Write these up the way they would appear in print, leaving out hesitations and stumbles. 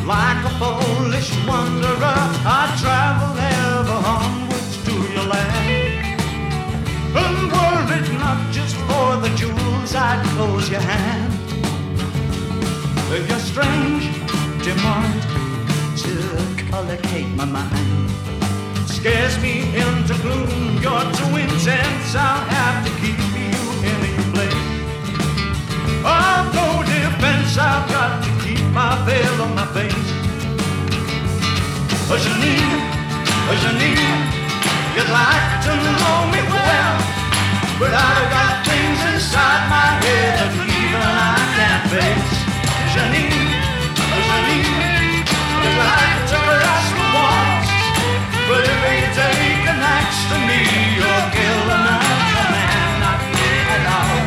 Like a foolish wanderer, I travel ever onwards to your land. And were it not just for the jewels, I'd close your hand. You're strange, demonic, to collocate my mind. Scares me into gloom, you're too intense, I'll have to keep you in your place. I've no defense, I've got to keep my veil on my face. Janine, you'd like to know me well, but I've got things inside my head that even I can't face. Janine, you'd like to cross the walls, but if you take an axe to me, you'll kill another man, not me at all.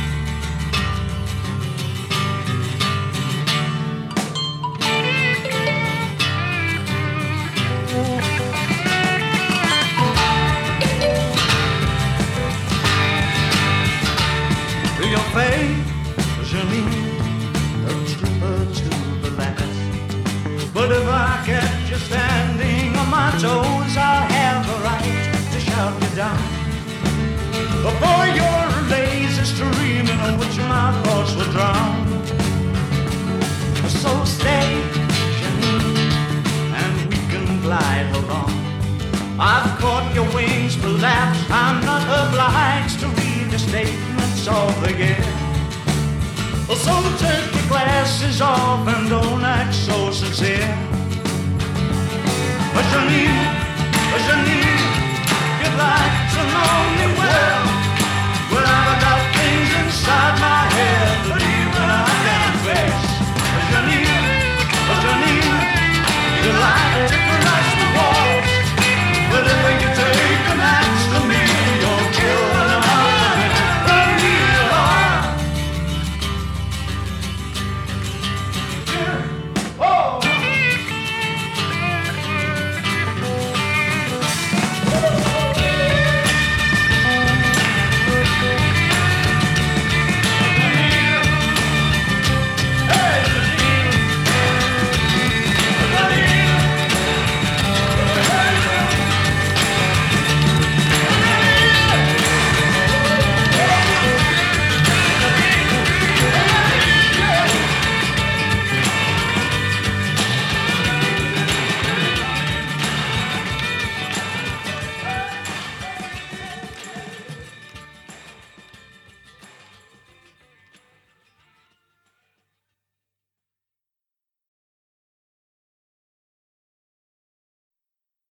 Your faith, Janine, a trooper to the last. But if I catch you standing on my toes, I'll have the right to shout you down. Before your lazy streaming on which my thoughts will drown. So stay, Janine, and we can glide along. I've caught your wings, perhaps I'm not obliged to read the statements of the year. So take your glasses off and don't act so sincere. Janine, you'd like to know me